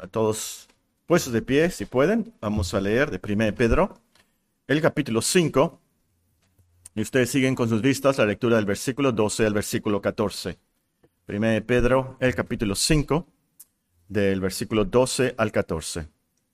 A todos puestos de pie, si pueden, vamos a leer de 1 Pedro, el capítulo 5, y ustedes siguen con sus vistas la lectura del versículo 12 al versículo 14. 1 Pedro, el capítulo 5, del versículo 12 al 14.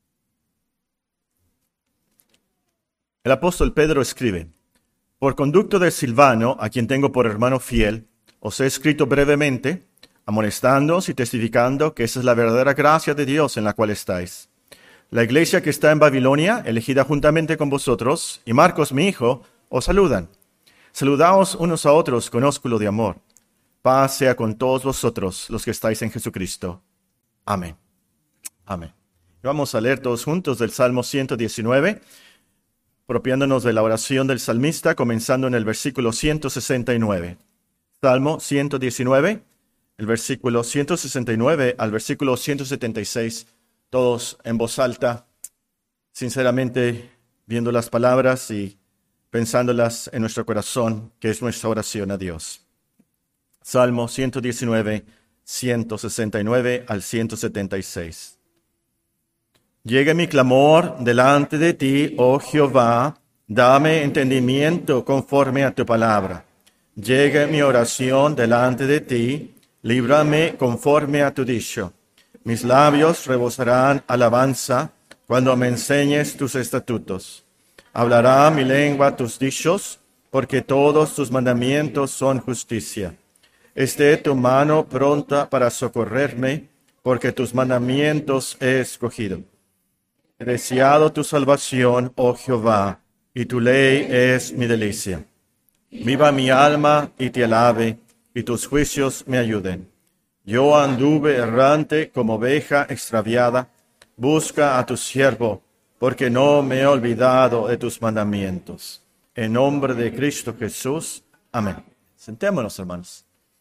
El apóstol Pedro escribe: Por conducto de Silvano, a quien tengo por hermano fiel, os he escrito brevemente, amonestándoos y testificando que esa es la verdadera gracia de Dios en la cual estáis. La iglesia que está en Babilonia, elegida juntamente con vosotros, y Marcos mi hijo, os saludan. Saludaos unos a otros con ósculo de amor. Paz sea con todos vosotros, los que estáis en Jesucristo. Amén. Amén. Vamos a leer todos juntos del Salmo 119, apropiándonos de la oración del salmista, comenzando en el versículo 169. Salmo 119, el versículo 169 al versículo 176, todos en voz alta, sinceramente viendo las palabras y pensándolas en nuestro corazón, que es nuestra oración a Dios. Salmo 119, 169 al 176. Llegue mi clamor delante de ti, oh Jehová, dame entendimiento conforme a tu palabra. Llegue mi oración delante de ti, líbrame conforme a tu dicho. Mis labios rebosarán alabanza cuando me enseñes tus estatutos. Hablará mi lengua tus dichos, porque todos tus mandamientos son justicia. Esté tu mano pronta para socorrerme, porque tus mandamientos he escogido. He deseado tu salvación, oh Jehová, y tu ley es mi delicia. Viva mi alma y te alabe, y tus juicios me ayuden. Yo anduve errante como oveja extraviada. Busca a tu siervo, porque no me he olvidado de tus mandamientos. En nombre de Cristo Jesús. Amén. Sentémonos, hermanos.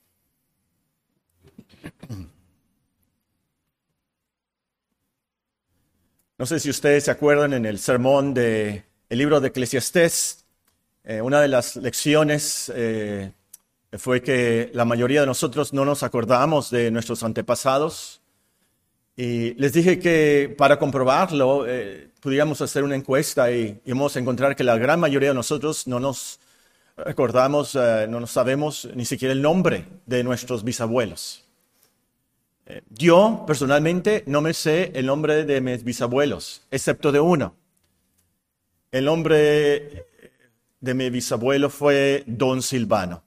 No sé si ustedes se acuerdan en el sermón del libro de Eclesiastés, una de las lecciones fue que la mayoría de nosotros no nos acordamos de nuestros antepasados. Y les dije que para comprobarlo pudiéramos hacer una encuesta y íbamos a encontrar que la gran mayoría de nosotros no nos acordamos, no nos sabemos ni siquiera el nombre de nuestros bisabuelos. Yo, personalmente, no me sé el nombre de mis bisabuelos, excepto de uno. El nombre de mi bisabuelo fue Don Silvano.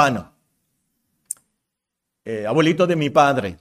Abuelito de mi padre.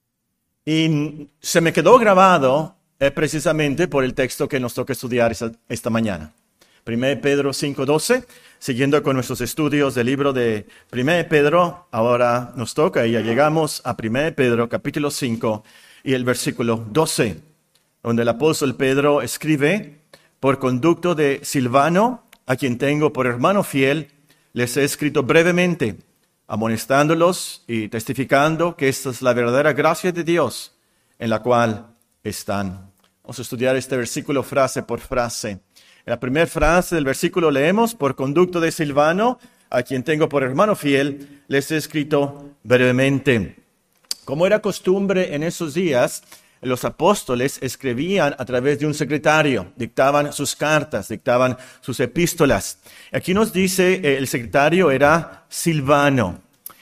Y se me quedó grabado precisamente por el texto que nos toca estudiar esta mañana. 1 Pedro 5:12, siguiendo con nuestros estudios del libro de 1 Pedro, ahora nos toca y ya llegamos a 1 Pedro capítulo 5 y el versículo 12, donde el apóstol Pedro escribe: Por conducto de Silvano, a quien tengo por hermano fiel, les he escrito brevemente, amonestándolos y testificando que esta es la verdadera gracia de Dios en la cual están. Vamos a estudiar este versículo frase por frase. En la primera frase del versículo leemos: Por conducto de Silvano, a quien tengo por hermano fiel, les he escrito brevemente. Como era costumbre en esos días, los apóstoles escribían a través de un secretario, dictaban sus cartas, dictaban sus epístolas. Aquí nos dice el secretario era Silvano.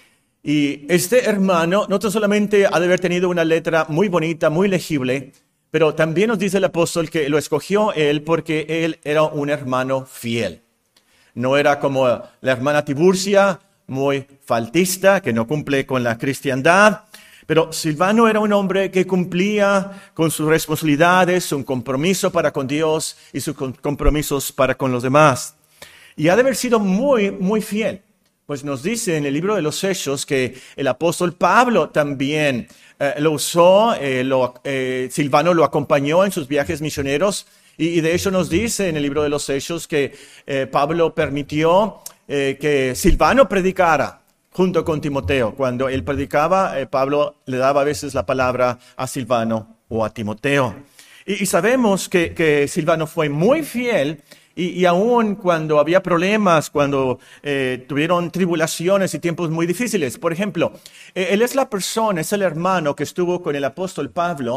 Y este hermano no solamente ha de haber tenido una letra muy bonita, muy legible, pero también nos dice el apóstol que lo escogió él porque él era un hermano fiel. No era como la hermana Tiburcia, muy faltista, que no cumple con la cristiandad. Pero Silvano era un hombre que cumplía con sus responsabilidades, su compromiso para con Dios y sus compromisos para con los demás. Y ha de haber sido muy, muy fiel. Pues nos dice en el libro de los Hechos que el apóstol Pablo también lo usó, Silvano lo acompañó en sus viajes misioneros y de hecho nos dice en el libro de los Hechos que Pablo permitió que Silvano predicara junto con Timoteo. Cuando él predicaba, Pablo le daba a veces la palabra a Silvano o a Timoteo. Y sabemos que Silvano fue muy fiel. Y aún cuando había problemas, cuando tuvieron tribulaciones y tiempos muy difíciles. Por ejemplo, él es la persona, es el hermano que estuvo con el apóstol Pablo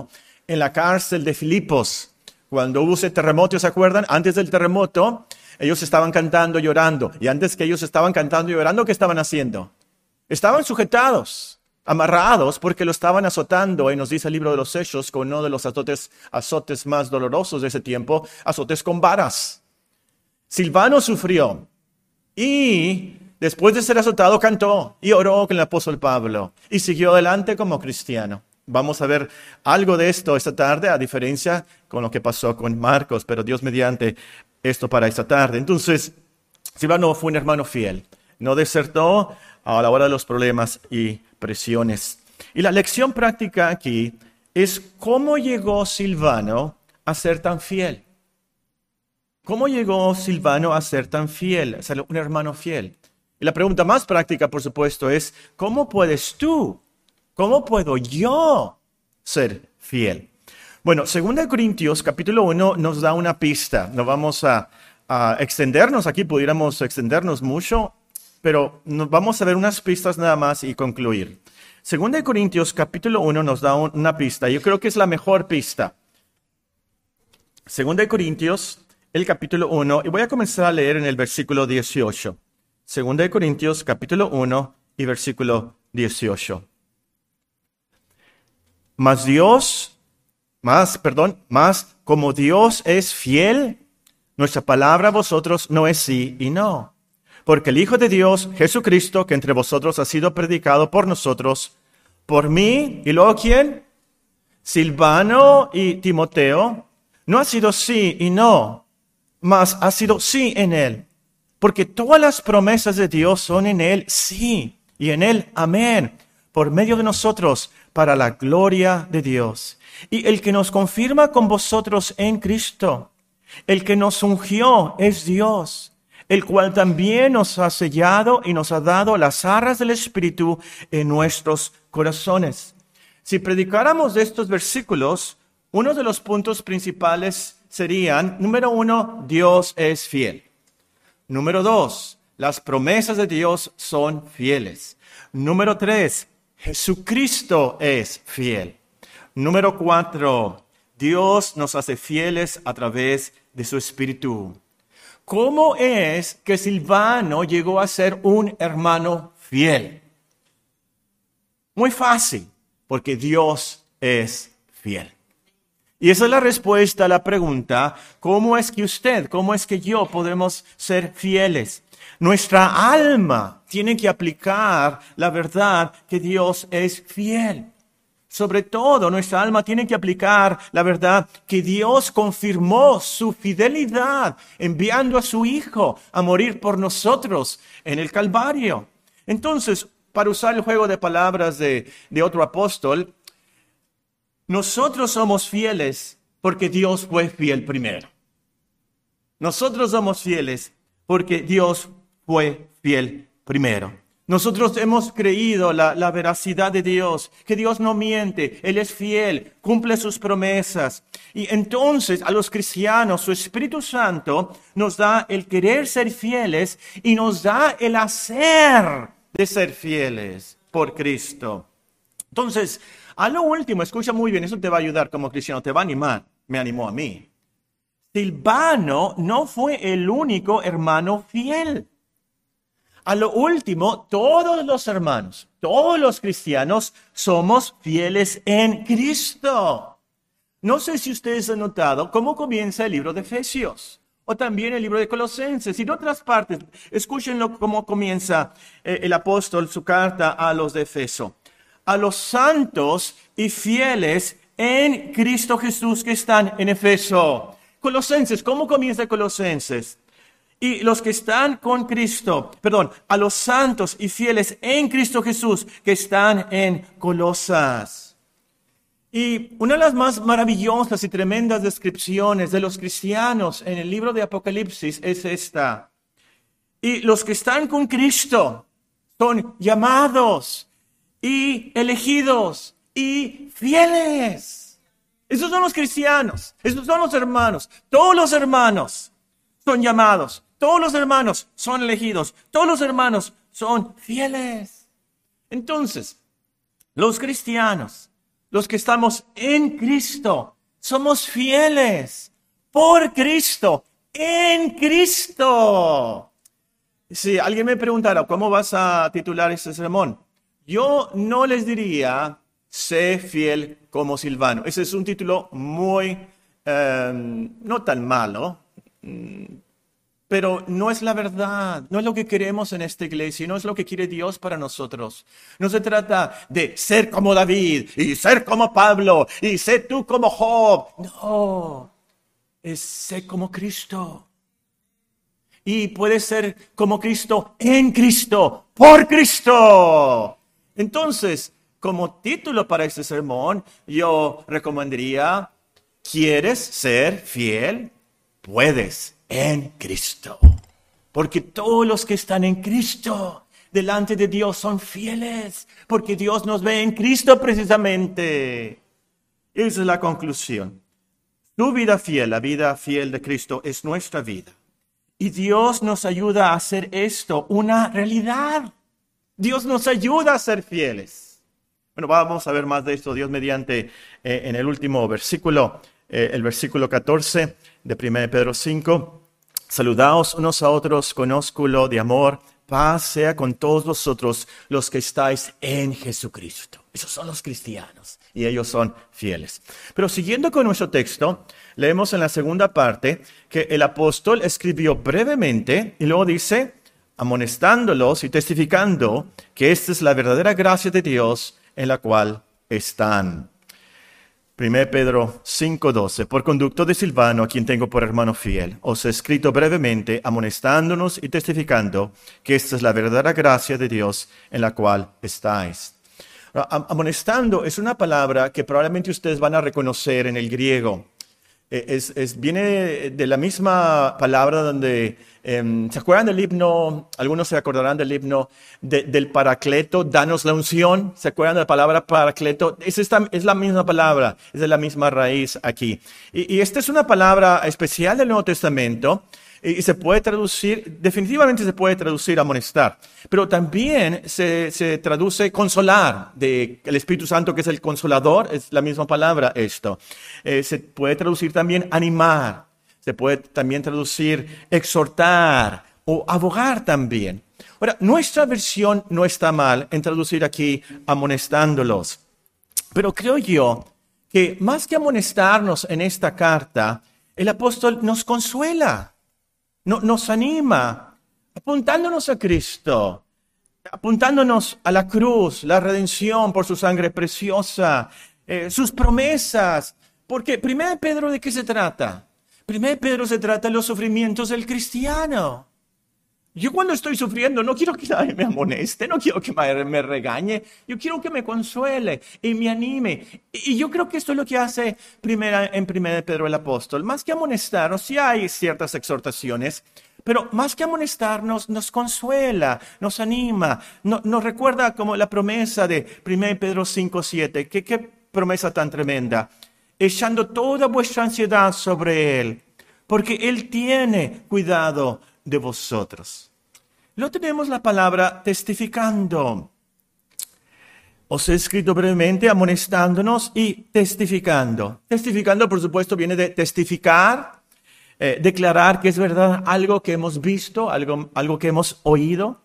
en la cárcel de Filipos. Cuando hubo ese terremoto, ¿se acuerdan? Antes del terremoto, ellos estaban cantando, llorando. Y antes que ellos estaban cantando y llorando, ¿qué estaban haciendo? Estaban sujetados, amarrados, porque lo estaban azotando. Y nos dice el libro de los Hechos, con uno de los azotes más dolorosos de ese tiempo, azotes con varas. Silvano sufrió. Y después de ser azotado, cantó y oró con el apóstol Pablo. Y siguió adelante como cristiano. Vamos a ver algo de esto esta tarde, a diferencia con lo que pasó con Marcos, pero Dios mediante esto para esta tarde. Entonces, Silvano fue un hermano fiel, no desertó a la hora de los problemas y presiones. Y la lección práctica aquí es cómo llegó Silvano a ser tan fiel. ¿Cómo llegó Silvano a ser tan fiel, a ser un hermano fiel? Y la pregunta más práctica, por supuesto, es ¿cómo puedes tú? ¿Cómo puedo yo ser fiel? Bueno, 2 Corintios capítulo 1 nos da una pista. No vamos a extendernos aquí, pudiéramos extendernos mucho, pero vamos a ver unas pistas nada más y concluir. 2 Corintios capítulo 1 nos da una pista. Yo creo que es la mejor pista. 2 Corintios, el capítulo 1, y voy a comenzar a leer en el versículo 18. 2 Corintios capítulo 1 y versículo 18. Mas como Dios es fiel, nuestra palabra a vosotros no es sí y no. Porque el Hijo de Dios, Jesucristo, que entre vosotros ha sido predicado por nosotros, por mí, ¿y luego quién? Silvano y Timoteo, no ha sido sí y no, mas ha sido sí en él. Porque todas las promesas de Dios son en él sí, y en él amén, por medio de nosotros, para la gloria de Dios. Y el que nos confirma con vosotros en Cristo, el que nos ungió es Dios, el cual también nos ha sellado y nos ha dado las arras del Espíritu en nuestros corazones. Si predicáramos de estos versículos, uno de los puntos principales serían, número 1, Dios es fiel. Número 2, las promesas de Dios son fieles. Número 3, Jesucristo es fiel. Número 4, Dios nos hace fieles a través de su Espíritu. ¿Cómo es que Silvano llegó a ser un hermano fiel? Muy fácil, porque Dios es fiel. Y esa es la respuesta a la pregunta, ¿cómo es que yo podemos ser fieles? Nuestra alma tiene que aplicar la verdad que Dios es fiel. Sobre todo, nuestra alma tiene que aplicar la verdad que Dios confirmó su fidelidad enviando a su Hijo a morir por nosotros en el Calvario. Entonces, para usar el juego de palabras de otro apóstol, nosotros somos fieles porque Dios fue fiel primero. Nosotros somos fieles porque Dios fue fiel primero. Nosotros hemos creído la veracidad de Dios, que Dios no miente, Él es fiel, cumple sus promesas. Y entonces a los cristianos su Espíritu Santo nos da el querer ser fieles y nos da el hacer de ser fieles por Cristo. Entonces, a lo último, escucha muy bien, eso te va a ayudar como cristiano, te va a animar, me animó a mí. Silvano no fue el único hermano fiel. A lo último, todos los hermanos, todos los cristianos somos fieles en Cristo. No sé si ustedes han notado cómo comienza el libro de Efesios o también el libro de Colosenses y de otras partes. Escúchenlo cómo comienza el apóstol su carta a los de Efeso. A los santos y fieles en Cristo Jesús que están en Efeso. Colosenses, ¿cómo comienza Colosenses? Y los que están con Cristo, a los santos y fieles en Cristo Jesús que están en Colosas. Y una de las más maravillosas y tremendas descripciones de los cristianos en el libro de Apocalipsis es esta. Y los que están con Cristo son llamados y elegidos y fieles. Esos son los cristianos, esos son los hermanos. Todos los hermanos son llamados, todos los hermanos son elegidos, todos los hermanos son fieles. Entonces, los cristianos los que estamos en Cristo, somos fieles por Cristo, en Cristo. Si alguien me preguntara, ¿cómo vas a titular este sermón? Yo no les diría, sé fiel como Silvano. Ese es un título muy, no tan malo, pero no es la verdad, no es lo que queremos en esta iglesia, no es lo que quiere Dios para nosotros. No se trata de ser como David, y ser como Pablo, y ser tú como Job. No, es ser como Cristo. Y puede ser como Cristo, en Cristo, por Cristo. Entonces, como título para este sermón, yo recomendaría, ¿quieres ser fiel? Puedes en Cristo. Porque todos los que están en Cristo, delante de Dios, son fieles. Porque Dios nos ve en Cristo precisamente. Esa es la conclusión. Tu vida fiel, la vida fiel de Cristo, es nuestra vida. Y Dios nos ayuda a hacer esto una realidad. Dios nos ayuda a ser fieles. Bueno, vamos a ver más de esto, Dios mediante, en el último versículo, el versículo 14 de 1 Pedro 5. Saludaos unos a otros con ósculo de amor. Paz sea con todos vosotros los que estáis en Jesucristo. Esos son los cristianos y ellos son fieles. Pero siguiendo con nuestro texto, leemos en la segunda parte que el apóstol escribió brevemente y luego dice, amonestándolos y testificando que esta es la verdadera gracia de Dios en la cual están. 1 Pedro 5:12. Por conducto de Silvano, a quien tengo por hermano fiel, os he escrito brevemente, amonestándonos y testificando que esta es la verdadera gracia de Dios en la cual estáis. Amonestando es una palabra que probablemente ustedes van a reconocer en el griego. Viene de la misma palabra donde, ¿se acuerdan del himno? Algunos se acordarán del himno del Paracleto, danos la unción. ¿Se acuerdan de la palabra Paracleto? Es la misma palabra, es de la misma raíz aquí. Y esta es una palabra especial del Nuevo Testamento y se puede traducir, definitivamente se puede traducir amonestar, pero también se traduce consolar, el Espíritu Santo que es el consolador, es la misma palabra esto. Se puede traducir también animar, se puede también traducir exhortar o abogar también. Ahora, nuestra versión no está mal en traducir aquí amonestándolos, pero creo yo que más que amonestarnos en esta carta, el apóstol nos consuela. Nos anima, apuntándonos a Cristo, apuntándonos a la cruz, la redención por su sangre preciosa, sus promesas. Porque 1 Pedro, ¿de qué se trata? 1 Pedro se trata de los sufrimientos del cristiano. Yo cuando estoy sufriendo no quiero que nadie me amoneste, no quiero que me regañe, yo quiero que me consuele y me anime. Y yo creo que esto es lo que hace en 1 Pedro el apóstol. Más que amonestarnos, sí hay ciertas exhortaciones, pero más que amonestarnos, nos consuela, nos anima, nos recuerda como la promesa de 1 Pedro 5:7. ¿Qué promesa tan tremenda? Echando toda vuestra ansiedad sobre Él, porque Él tiene cuidado de vosotros. Luego tenemos la palabra testificando. Os he escrito brevemente amonestándonos y testificando. Testificando, por supuesto, viene de testificar, declarar que es verdad algo que hemos visto, algo que hemos oído.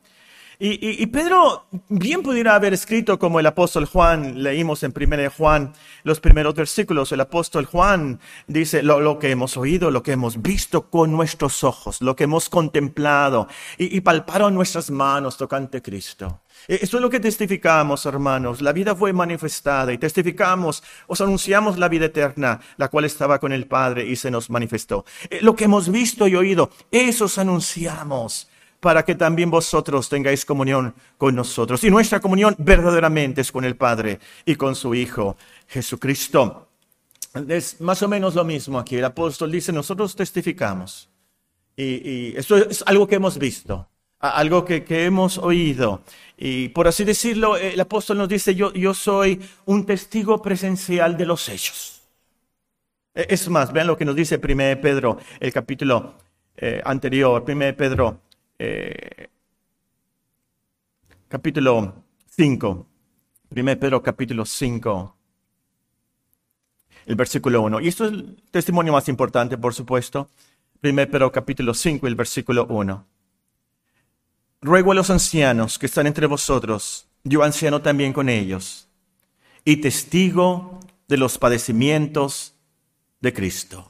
Y Pedro bien pudiera haber escrito como el apóstol Juan, leímos en 1 Juan los primeros versículos, el apóstol Juan dice lo que hemos oído, lo que hemos visto con nuestros ojos, lo que hemos contemplado y palparon nuestras manos tocante Cristo. Esto es lo que testificamos, hermanos. La vida fue manifestada y testificamos, os anunciamos la vida eterna, la cual estaba con el Padre y se nos manifestó. Lo que hemos visto y oído, eso os anunciamos, para que también vosotros tengáis comunión con nosotros. Y nuestra comunión verdaderamente es con el Padre y con su Hijo Jesucristo. Es más o menos lo mismo aquí. El apóstol dice, nosotros testificamos. Y esto es algo que hemos visto, algo que hemos oído. Y por así decirlo, el apóstol nos dice, yo soy un testigo presencial de los hechos. Es más, vean lo que nos dice 1 Pedro, el capítulo anterior, 1 Pedro, capítulo 5, 1 Pedro capítulo 5, el versículo 1. Y esto es el testimonio más importante, por supuesto. 1 Pedro capítulo 5, el versículo 1. Ruego a los ancianos que están entre vosotros, yo anciano también con ellos, y testigo de los padecimientos de Cristo.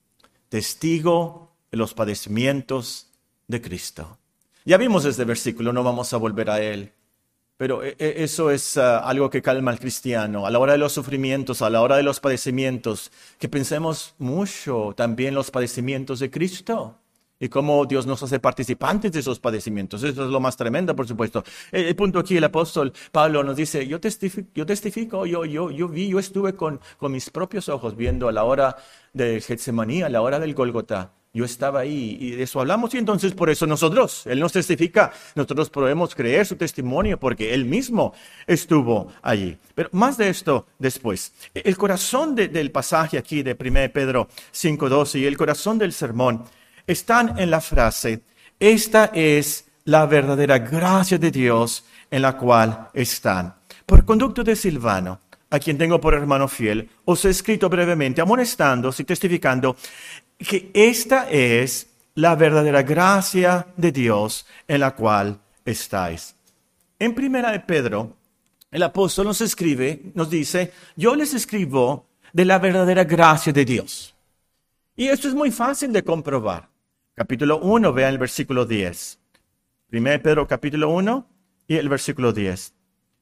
Testigo de los padecimientos de Cristo. Ya vimos este versículo, no vamos a volver a él. Pero eso es algo que calma al cristiano. A la hora de los sufrimientos, a la hora de los padecimientos, que pensemos mucho también los padecimientos de Cristo. Y cómo Dios nos hace participantes de esos padecimientos. Eso es lo más tremendo, por supuesto. El punto aquí, el apóstol Pablo nos dice, yo testifico, yo estuve con mis propios ojos viendo a la hora de Getsemaní, a la hora del Gólgota. Yo estaba ahí y de eso hablamos y entonces por eso Él nos testifica, nosotros podemos creer su testimonio porque Él mismo estuvo allí. Pero más de esto después. El corazón del pasaje aquí de 1 Pedro 5:12 y el corazón del sermón están en la frase, esta es la verdadera gracia de Dios en la cual están. Por conducto de Silvano, a quien tengo por hermano fiel, os he escrito brevemente, amonestándoos y testificando que esta es la verdadera gracia de Dios en la cual estáis. En 1 Pedro, el apóstol nos dice, yo les escribo de la verdadera gracia de Dios. Y esto es muy fácil de comprobar. Capítulo 1, vean el versículo 10. 1 Pedro capítulo 1 y el versículo 10.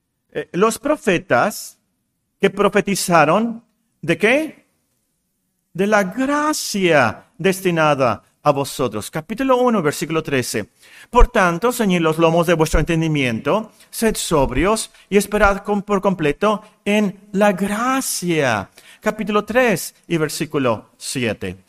Los profetas que profetizaron, ¿de qué? De la gracia destinada a vosotros. Capítulo 1, versículo 13. Por tanto, ceñid los lomos de vuestro entendimiento, sed sobrios y esperad por completo en la gracia. Capítulo 3 y versículo 7.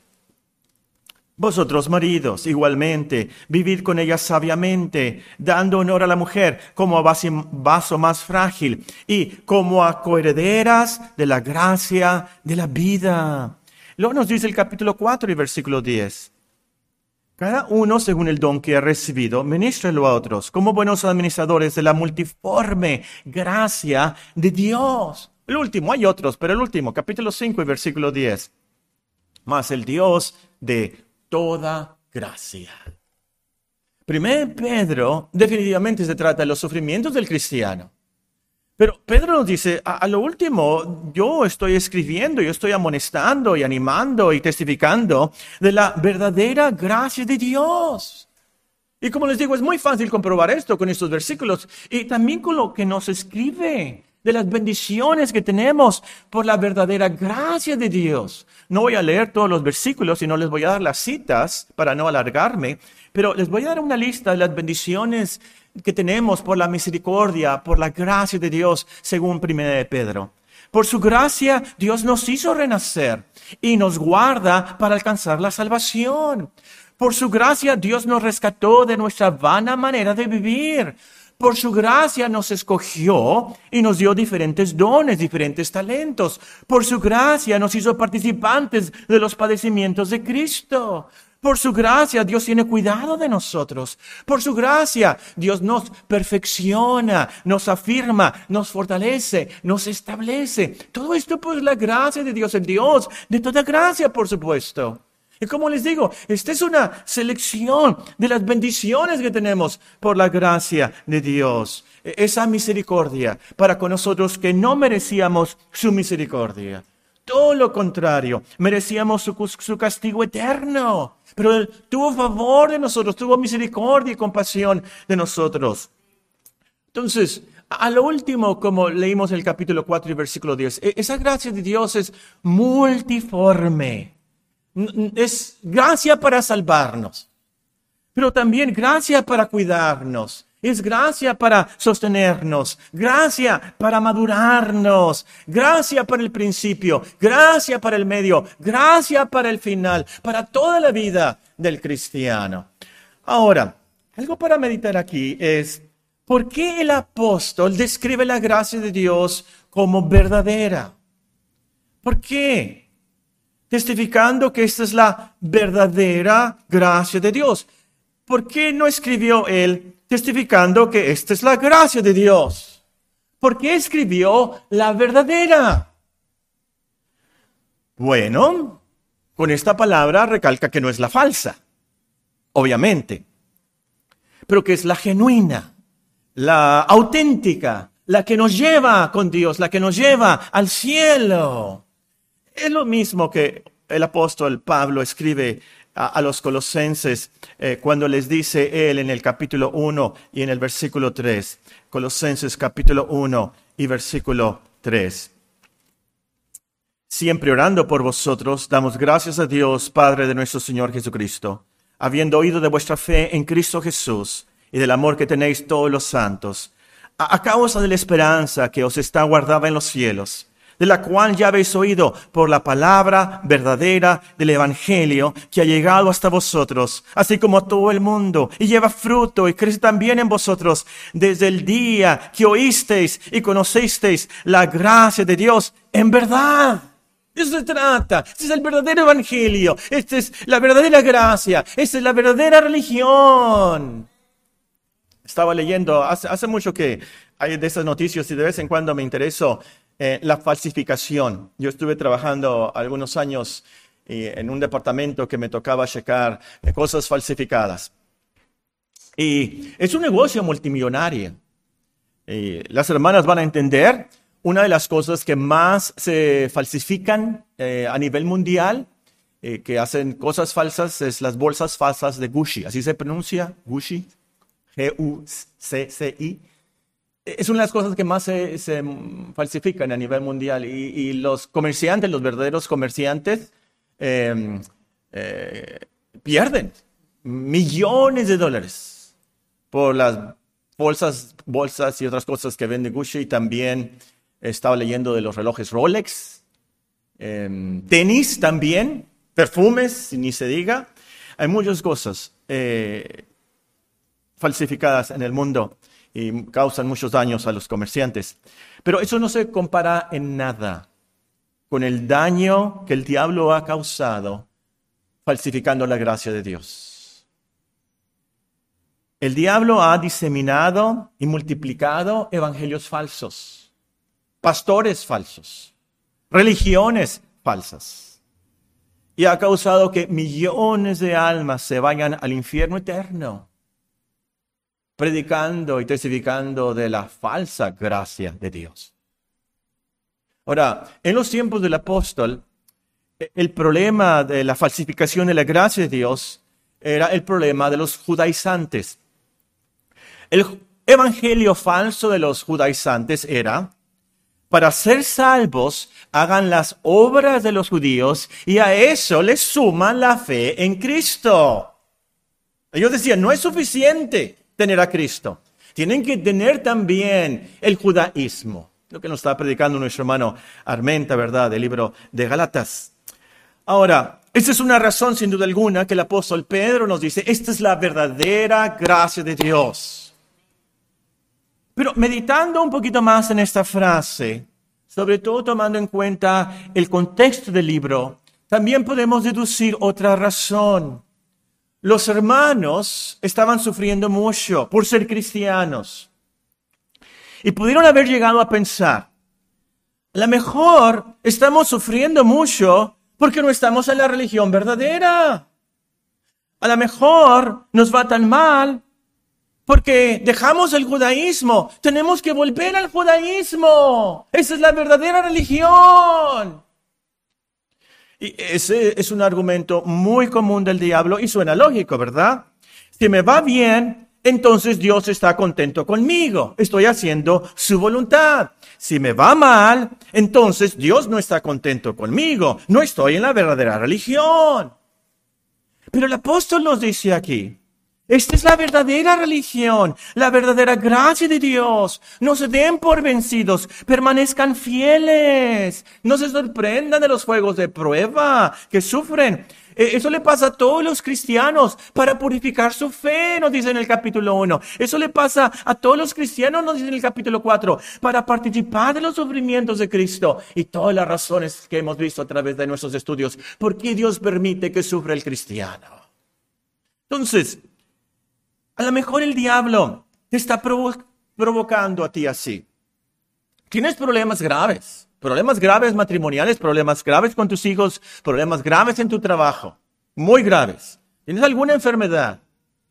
Vosotros, maridos, igualmente, vivid con ella sabiamente, dando honor a la mujer como a vaso más frágil y como a coherederas de la gracia de la vida. Luego nos dice el capítulo 4 y versículo 10. Cada uno, según el don que ha recibido, ministrelo a otros, como buenos administradores de la multiforme gracia de Dios. El último, hay otros, pero el último, capítulo 5 y versículo 10. Mas el Dios de toda gracia. 1 Pedro definitivamente se trata de los sufrimientos del cristiano. Pero Pedro nos dice, a lo último, yo estoy escribiendo, yo estoy amonestando y animando y testificando de la verdadera gracia de Dios. Y como les digo, es muy fácil comprobar esto con estos versículos y también con lo que nos escribe de las bendiciones que tenemos por la verdadera gracia de Dios. No voy a leer todos los versículos, sino les voy a dar las citas para no alargarme, pero les voy a dar una lista de las bendiciones que tenemos por la misericordia, por la gracia de Dios, según 1 Pedro. Por su gracia, Dios nos hizo renacer y nos guarda para alcanzar la salvación. Por su gracia, Dios nos rescató de nuestra vana manera de vivir. Por su gracia nos escogió y nos dio diferentes dones, diferentes talentos. Por su gracia nos hizo participantes de los padecimientos de Cristo. Por su gracia Dios tiene cuidado de nosotros. Por su gracia Dios nos perfecciona, nos afirma, nos fortalece, nos establece. Todo esto por la gracia de Dios, el Dios de toda gracia, por supuesto. Y como les digo, esta es una selección de las bendiciones que tenemos por la gracia de Dios. Esa misericordia para con nosotros que no merecíamos su misericordia. Todo lo contrario, merecíamos su castigo eterno. Pero Él tuvo favor de nosotros, tuvo misericordia y compasión de nosotros. Entonces, a lo último, como leímos en el capítulo 4 y versículo 10, esa gracia de Dios es multiforme. Es gracia para salvarnos, pero también gracia para cuidarnos. Es gracia para sostenernos, gracia para madurarnos, gracia para el principio, gracia para el medio, gracia para el final, para toda la vida del cristiano. Ahora, algo para meditar aquí es, ¿por qué el apóstol describe la gracia de Dios como verdadera? ¿Por qué? Testificando que esta es la verdadera gracia de Dios. ¿Por qué no escribió él testificando que esta es la gracia de Dios? ¿Por qué escribió la verdadera? Bueno, con esta palabra recalca que no es la falsa, obviamente, pero que es la genuina, la auténtica, la que nos lleva con Dios, la que nos lleva al cielo. Es lo mismo que el apóstol Pablo escribe a los colosenses cuando les dice él en el capítulo 1 y en el versículo 3. Colosenses capítulo 1 y versículo 3. Siempre orando por vosotros, damos gracias a Dios, Padre de nuestro Señor Jesucristo, habiendo oído de vuestra fe en Cristo Jesús y del amor que tenéis todos los santos, a causa de la esperanza que os está guardada en los cielos, de la cual ya habéis oído por la palabra verdadera del Evangelio que ha llegado hasta vosotros, así como a todo el mundo, y lleva fruto y crece también en vosotros desde el día que oísteis y conocisteis la gracia de Dios en verdad. De eso se trata. Este es el verdadero evangelio. Esta es la verdadera gracia. Esta es la verdadera religión. Estaba leyendo hace mucho que hay de esas noticias y de vez en cuando me interesó la falsificación. Yo estuve trabajando algunos años en un departamento que me tocaba checar cosas falsificadas. Y es un negocio multimillonario. Las hermanas van a entender. Una de las cosas que más se falsifican a nivel mundial, que hacen cosas falsas, es las bolsas falsas de Gucci. Así se pronuncia, Gucci, Gucci. Es una de las cosas que más se falsifican a nivel mundial. Y los comerciantes, los verdaderos comerciantes, pierden millones de dólares por las bolsas y otras cosas que vende Gucci. Y también estaba leyendo de los relojes Rolex, tenis también, perfumes, ni se diga. Hay muchas cosas falsificadas en el mundo y causan muchos daños a los comerciantes. Pero eso no se compara en nada con el daño que el diablo ha causado falsificando la gracia de Dios. El diablo ha diseminado y multiplicado evangelios falsos, pastores falsos, religiones falsas, y ha causado que millones de almas se vayan al infierno eterno, predicando y testificando de la falsa gracia de Dios. Ahora, en los tiempos del apóstol, el problema de la falsificación de la gracia de Dios era el problema de los judaizantes. El evangelio falso de los judaizantes era: para ser salvos, hagan las obras de los judíos y a eso les suman la fe en Cristo. Ellos decían, no es suficiente tener a Cristo. Tienen que tener también el judaísmo. Lo que nos está predicando nuestro hermano Armenta, ¿verdad? Del libro de Gálatas. Ahora, esta es una razón sin duda alguna que el apóstol Pedro nos dice, esta es la verdadera gracia de Dios. Pero meditando un poquito más en esta frase, sobre todo tomando en cuenta el contexto del libro, también podemos deducir otra razón. Los hermanos estaban sufriendo mucho por ser cristianos. Y pudieron haber llegado a pensar, a lo mejor estamos sufriendo mucho porque no estamos en la religión verdadera. A lo mejor nos va tan mal porque dejamos el judaísmo. Tenemos que volver al judaísmo. Esa es la verdadera religión. Y ese es un argumento muy común del diablo y suena lógico, ¿verdad? Si me va bien, entonces Dios está contento conmigo. Estoy haciendo su voluntad. Si me va mal, entonces Dios no está contento conmigo. No estoy en la verdadera religión. Pero el apóstol nos dice aquí, esta es la verdadera religión, la verdadera gracia de Dios. No se den por vencidos, permanezcan fieles. No se sorprendan de los fuegos de prueba que sufren. Eso le pasa a todos los cristianos para purificar su fe, nos dice en el capítulo 1. Eso le pasa a todos los cristianos, nos dice en el capítulo 4, para participar de los sufrimientos de Cristo. Y todas las razones que hemos visto a través de nuestros estudios. ¿Por qué Dios permite que sufra el cristiano? Entonces, a lo mejor el diablo te está provocando a ti así. Tienes problemas graves. Problemas graves matrimoniales, problemas graves con tus hijos, problemas graves en tu trabajo, muy graves. ¿Tienes alguna enfermedad?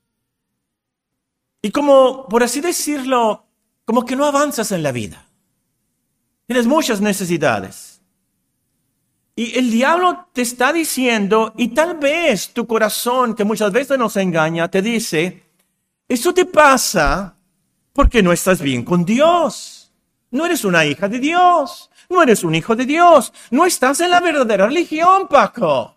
Y como, por así decirlo, como que no avanzas en la vida. Tienes muchas necesidades. Y el diablo te está diciendo, y tal vez tu corazón, que muchas veces nos engaña, te dice, eso te pasa porque no estás bien con Dios. No eres una hija de Dios. No eres un hijo de Dios. No estás en la verdadera religión, Paco.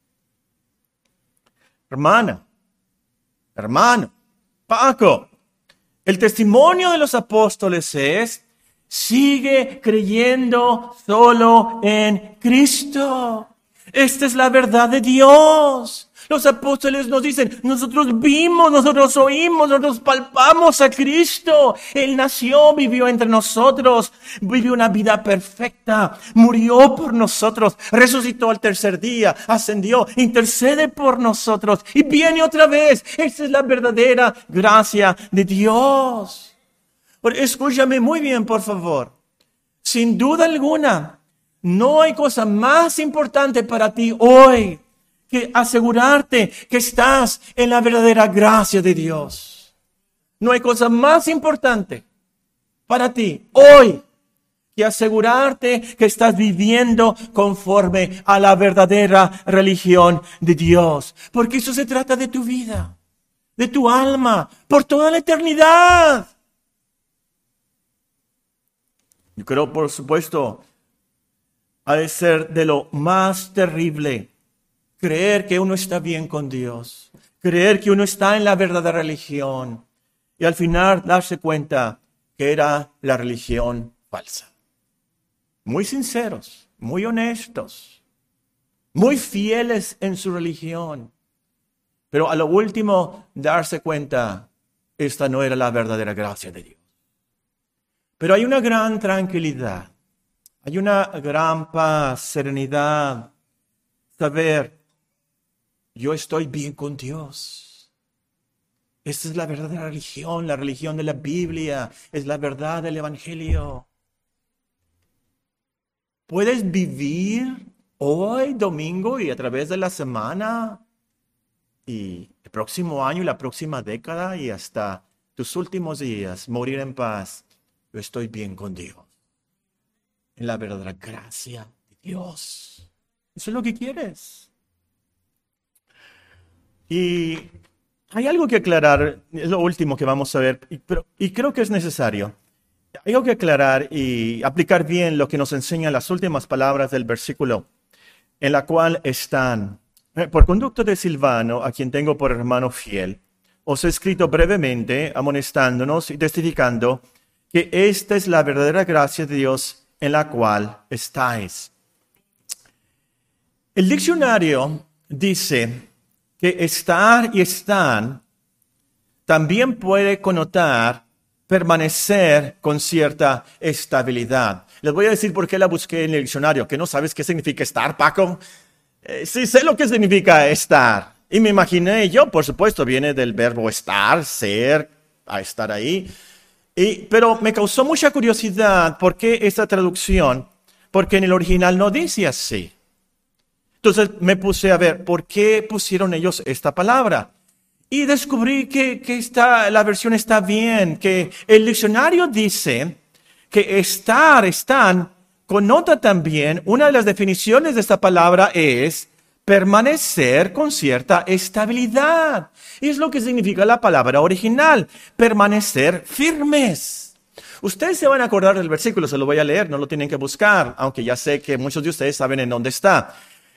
Hermana, hermano, Paco, el testimonio de los apóstoles es, sigue creyendo solo en Cristo. Esta es la verdad de Dios. Los apóstoles nos dicen, nosotros vimos, nosotros oímos, nosotros palpamos a Cristo. Él nació, vivió entre nosotros, vivió una vida perfecta, murió por nosotros, resucitó al tercer día, ascendió, intercede por nosotros y viene otra vez. Esa es la verdadera gracia de Dios. Escúchame muy bien, por favor. Sin duda alguna, no hay cosa más importante para ti hoy que asegurarte que estás en la verdadera gracia de Dios. No hay cosa más importante para ti hoy que asegurarte que estás viviendo conforme a la verdadera religión de Dios. Porque eso se trata de tu vida, de tu alma, por toda la eternidad. Yo creo, por supuesto, ha de ser de lo más terrible creer que uno está bien con Dios, creer que uno está en la verdadera religión y al final darse cuenta que era la religión falsa. Muy sinceros, muy honestos, muy fieles en su religión, pero a lo último darse cuenta, esta no era la verdadera gracia de Dios. Pero hay una gran tranquilidad, hay una gran paz, serenidad, saber, yo estoy bien con Dios. Esta es la verdadera religión, la religión de la Biblia, es la verdad del Evangelio. Puedes vivir hoy, domingo, y a través de la semana, y el próximo año, y la próxima década, y hasta tus últimos días, morir en paz. Yo estoy bien con Dios, en la verdadera gracia de Dios. Eso es lo que quieres. Y hay algo que aclarar, es lo último que vamos a ver, y creo que es necesario. Hay algo que aclarar y aplicar bien lo que nos enseñan las últimas palabras del versículo, en la cual están, por conducto de Silvano, a quien tengo por hermano fiel, os he escrito brevemente, amonestándonos y testificando que esta es la verdadera gracia de Dios en la cual estáis. El diccionario dice que estar y están también puede connotar permanecer con cierta estabilidad. Les voy a decir por qué la busqué en el diccionario. ¿Que no sabes qué significa estar, Paco? Sí, sé lo que significa estar. Y me imaginé yo, por supuesto, viene del verbo estar, ser, a estar ahí. Pero me causó mucha curiosidad por qué esta traducción, porque en el original no dice así. Entonces me puse a ver por qué pusieron ellos esta palabra. Y descubrí que la versión está bien, que el diccionario dice que estar, están, connota también, una de las definiciones de esta palabra es permanecer con cierta estabilidad. Y es lo que significa la palabra original, permanecer firmes. Ustedes se van a acordar del versículo, se lo voy a leer, no lo tienen que buscar, aunque ya sé que muchos de ustedes saben en dónde está.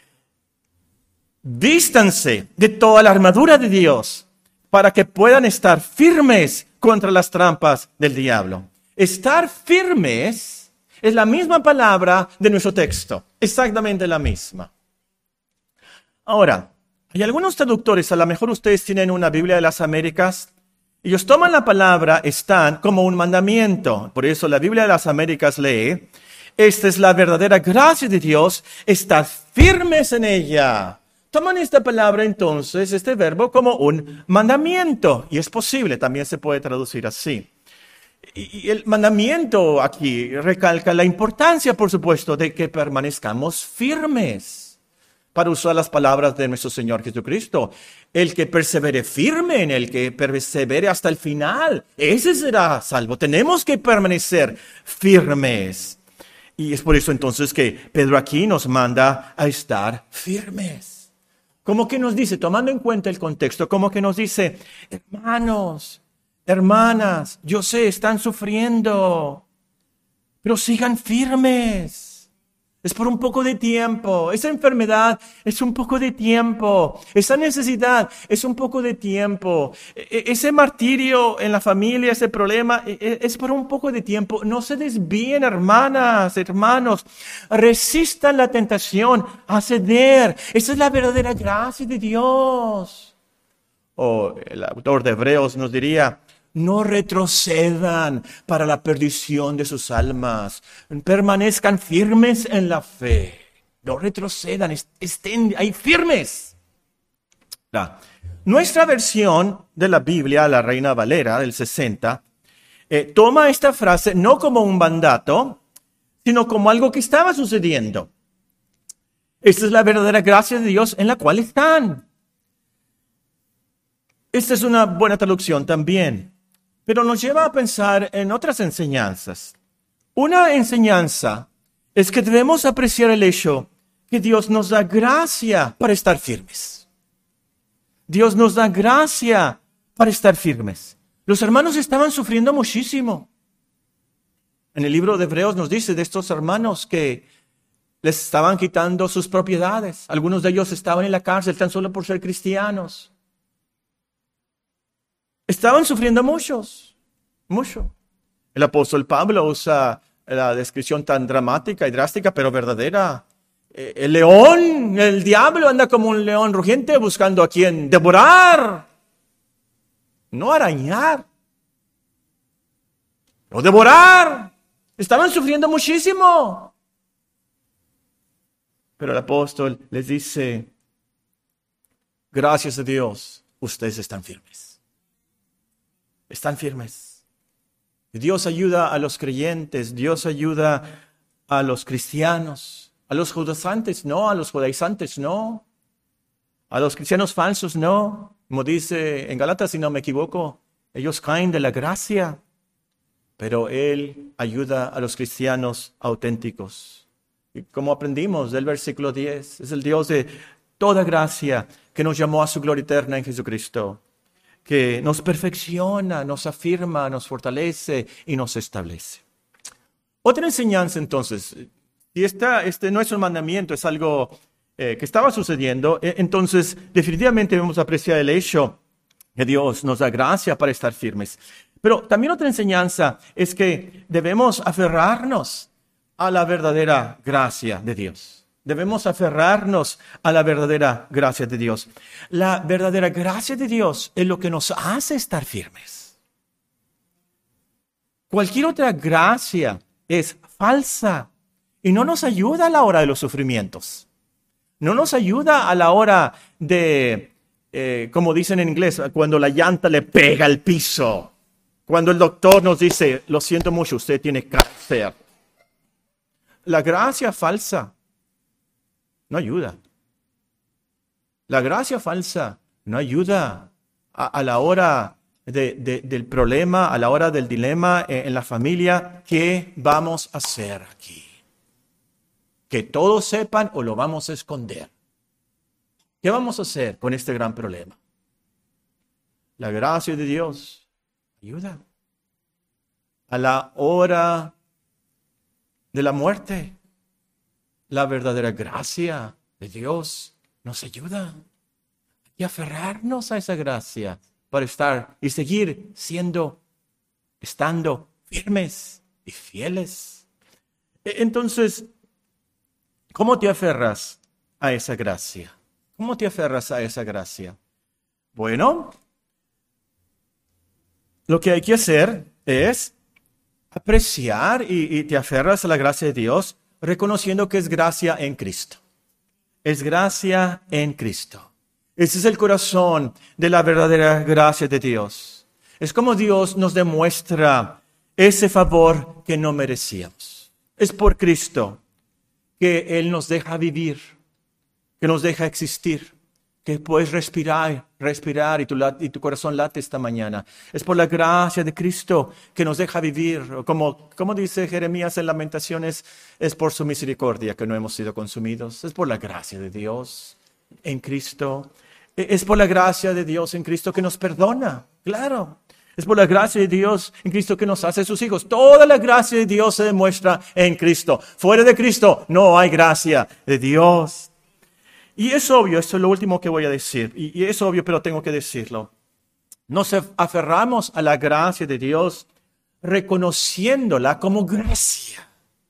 Vístanse de toda la armadura de Dios para que puedan estar firmes contra las trampas del diablo. Estar firmes es la misma palabra de nuestro texto, exactamente la misma. Ahora, hay algunos traductores, a lo mejor ustedes tienen una Biblia de las Américas, ellos toman la palabra están como un mandamiento. Por eso la Biblia de las Américas lee, esta es la verdadera gracia de Dios, estad firmes en ella. Toman esta palabra entonces, este verbo, como un mandamiento. Y es posible, también se puede traducir así. Y el mandamiento aquí recalca la importancia, por supuesto, de que permanezcamos firmes. Para usar las palabras de nuestro Señor Jesucristo, el que persevere firme, en el que persevere hasta el final, ese será salvo. Tenemos que permanecer firmes. Y es por eso entonces que Pedro aquí nos manda a estar firmes. Como que nos dice, tomando en cuenta el contexto, como que nos dice, hermanos, hermanas, yo sé, están sufriendo, pero sigan firmes. Es por un poco de tiempo. Esa enfermedad es un poco de tiempo. Esa necesidad es un poco de tiempo. Ese martirio en la familia, ese problema, es por un poco de tiempo. No se desvíen, hermanas, hermanos. Resistan la tentación a ceder. Esa es la verdadera gracia de Dios. O el autor de Hebreos nos diría, no retrocedan para la perdición de sus almas. Permanezcan firmes en la fe. No retrocedan, estén ahí firmes. Nuestra versión de la Biblia, la Reina Valera del 60, toma esta frase no como un mandato, sino como algo que estaba sucediendo. Esta es la verdadera gracia de Dios en la cual están. Esta es una buena traducción también. Pero nos lleva a pensar en otras enseñanzas. Una enseñanza es que debemos apreciar el hecho que Dios nos da gracia para estar firmes. Dios nos da gracia para estar firmes. Los hermanos estaban sufriendo muchísimo. En el libro de Hebreos nos dice de estos hermanos que les estaban quitando sus propiedades. Algunos de ellos estaban en la cárcel tan solo por ser cristianos. Estaban sufriendo mucho. El apóstol Pablo usa la descripción tan dramática y drástica, pero verdadera. El león, el diablo anda como un león rugiente buscando a quien devorar. No arañar. No devorar. Estaban sufriendo muchísimo. Pero el apóstol les dice, gracias a Dios, ustedes están firmes. Están firmes. Dios ayuda a los creyentes, Dios ayuda a los cristianos, a los judaizantes no, a los judaizantes no, a los cristianos falsos no. Como dice en Gálatas, si no me equivoco, ellos caen de la gracia, pero Él ayuda a los cristianos auténticos. Y como aprendimos del versículo 10, es el Dios de toda gracia que nos llamó a su gloria eterna en Jesucristo, que nos perfecciona, nos afirma, nos fortalece y nos establece. Otra enseñanza entonces, si este no es un mandamiento, es algo que estaba sucediendo, entonces definitivamente debemos apreciar el hecho que Dios nos da gracia para estar firmes. Pero también otra enseñanza es que debemos aferrarnos a la verdadera gracia de Dios. Debemos aferrarnos a la verdadera gracia de Dios. La verdadera gracia de Dios es lo que nos hace estar firmes. Cualquier otra gracia es falsa y no nos ayuda a la hora de los sufrimientos. No nos ayuda a la hora de, como dicen en inglés, cuando la llanta le pega al piso. Cuando el doctor nos dice, lo siento mucho, usted tiene cáncer. La gracia falsa no ayuda. La gracia falsa no ayuda a la hora del problema, a la hora del dilema en la familia. ¿Qué vamos a hacer aquí? ¿Que todos sepan o lo vamos a esconder? ¿Qué vamos a hacer con este gran problema? La gracia de Dios ayuda. A la hora de la muerte, la verdadera gracia de Dios nos ayuda. Hay que aferrarnos a esa gracia para estar y seguir estando firmes y fieles. Entonces, ¿cómo te aferras a esa gracia? ¿Cómo te aferras a esa gracia? Bueno, lo que hay que hacer es apreciar y te aferras a la gracia de Dios, reconociendo que es gracia en Cristo. Es gracia en Cristo. Ese es el corazón de la verdadera gracia de Dios. Es como Dios nos demuestra ese favor que no merecíamos. Es por Cristo que Él nos deja vivir, que nos deja existir, que puedes respirar y tu corazón late esta mañana. Es por la gracia de Cristo que nos deja vivir. Como dice Jeremías en Lamentaciones, es por su misericordia que no hemos sido consumidos. Es por la gracia de Dios en Cristo. Es por la gracia de Dios en Cristo que nos perdona, claro. Es por la gracia de Dios en Cristo que nos hace sus hijos. Toda la gracia de Dios se demuestra en Cristo. Fuera de Cristo no hay gracia de Dios. Y es obvio, esto es lo último que voy a decir, y es obvio, pero tengo que decirlo. Nos aferramos a la gracia de Dios reconociéndola como gracia.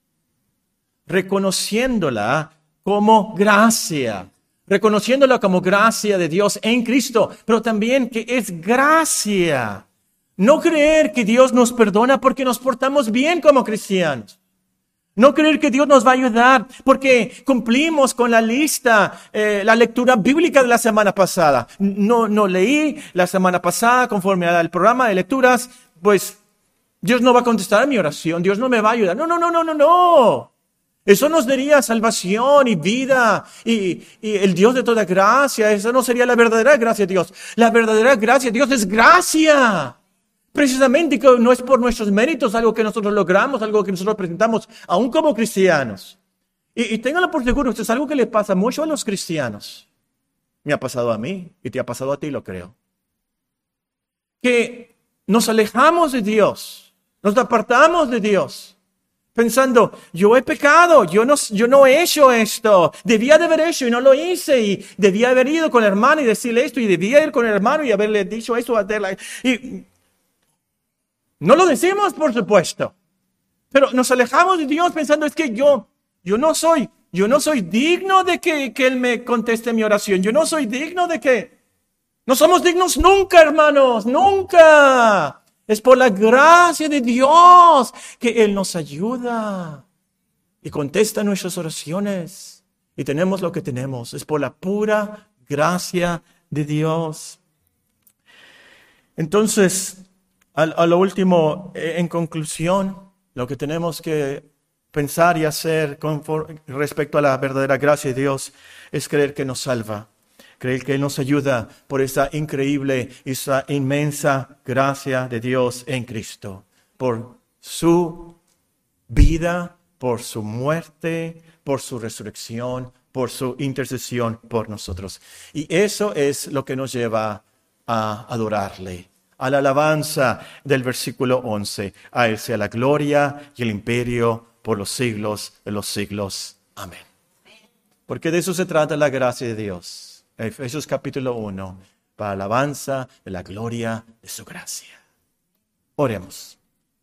Reconociéndola como gracia. Reconociéndola como gracia de Dios en Cristo, pero también que es gracia. No creer que Dios nos perdona porque nos portamos bien como cristianos. No creer que Dios nos va a ayudar porque cumplimos con la lista, la lectura bíblica de la semana pasada. No leí la semana pasada conforme al programa de lecturas, pues Dios no va a contestar a mi oración, Dios no me va a ayudar. No. Eso nos daría salvación y vida y el Dios de toda gracia. Esa no sería la verdadera gracia de Dios. La verdadera gracia de Dios es gracia. Precisamente que no es por nuestros méritos, algo que nosotros logramos, algo que nosotros presentamos, aún como cristianos. Y ténganlo por seguro, esto es algo que le pasa mucho a los cristianos. Me ha pasado a mí y te ha pasado a ti, lo creo. Que nos alejamos de Dios, nos apartamos de Dios, pensando, yo he pecado, yo no he hecho esto, debía de haber hecho y no lo hice, y debía haber ido con el hermano y decirle esto, y debía ir con el hermano y haberle dicho esto, y no lo decimos, por supuesto, pero nos alejamos de Dios pensando, es que yo no soy digno de que Él me conteste mi oración, yo no soy digno de que, no somos dignos nunca, hermanos, nunca. Es por la gracia de Dios que Él nos ayuda y contesta nuestras oraciones y tenemos lo que tenemos. Es por la pura gracia de Dios. Entonces, a lo último, en conclusión, lo que tenemos que pensar y hacer respecto a la verdadera gracia de Dios es creer que nos salva. Creer que Él nos ayuda por esa increíble, esa inmensa gracia de Dios en Cristo. Por su vida, por su muerte, por su resurrección, por su intercesión por nosotros. Y eso es lo que nos lleva a adorarle. A la alabanza del versículo 11. A Él sea la gloria y el imperio por los siglos de los siglos. Amén. Porque de eso se trata la gracia de Dios. Efesios capítulo 1, para alabanza de la gloria de su gracia. Oremos.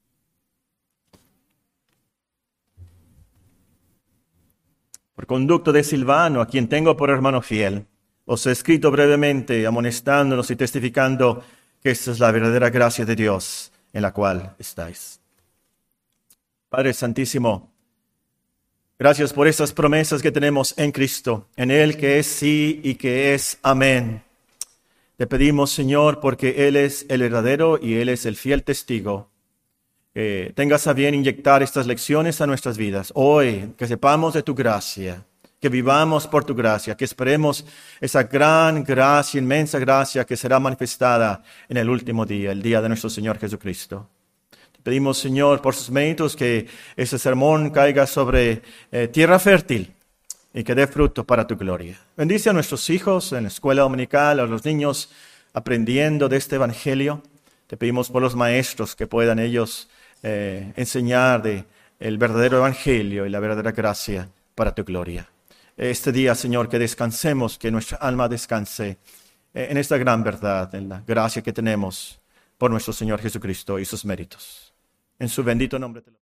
Por conducto de Silvano, a quien tengo por hermano fiel, os he escrito brevemente, amonestándonos y testificando que esta es la verdadera gracia de Dios en la cual estáis. Padre Santísimo, gracias por estas promesas que tenemos en Cristo, en Él que es sí y que es amén. Te pedimos, Señor, porque Él es el verdadero y Él es el fiel testigo, que tengas a bien inyectar estas lecciones a nuestras vidas. Hoy, que sepamos de tu gracia, que vivamos por tu gracia, que esperemos esa gran gracia, inmensa gracia que será manifestada en el último día, el día de nuestro Señor Jesucristo. Pedimos, Señor, por sus méritos, que ese sermón caiga sobre tierra fértil y que dé fruto para tu gloria. Bendice a nuestros hijos en la escuela dominical, a los niños aprendiendo de este evangelio. Te pedimos por los maestros que puedan ellos enseñar el verdadero evangelio y la verdadera gracia para tu gloria. Este día, Señor, que descansemos, que nuestra alma descanse en esta gran verdad, en la gracia que tenemos por nuestro Señor Jesucristo y sus méritos. En su bendito nombre te lo